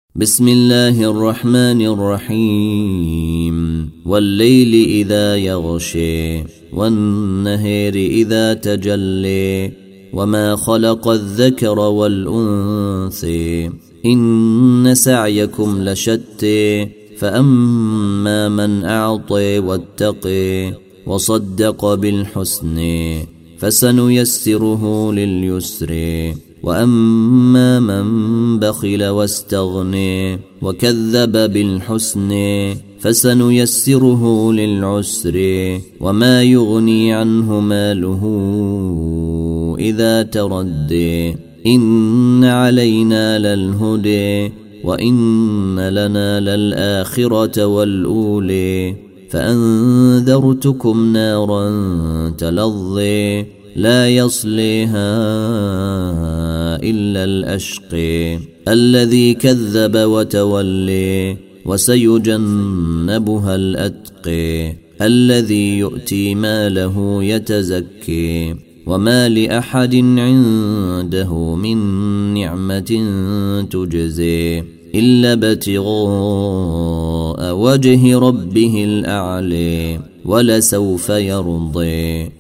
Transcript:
بسم الله الرحمن الرحيم والليل إذا يغشي والنهار إذا تجلي وما خلق الذكر والأنثى إن سعيكم لشتى فأما من أعطي واتقي وصدق بالحسنى فسنيسره لليسر وأما من بخل واستغني وكذب بالحسنى فسنيسره للعسر وما يغني عنه ماله إذا تردي إن علينا للهدى وإن لنا للآخرة والأولى فأنذرتكم نارا تلظى لا يصليها إلا الأشقى الذي كذب وتولي وسيجنبها الأتقى الذي يؤتي ماله يتزكي وما لأحد عنده من نعمة تجزي إلا ابتغاء وجه ربه الأعلى ولسوف يرضي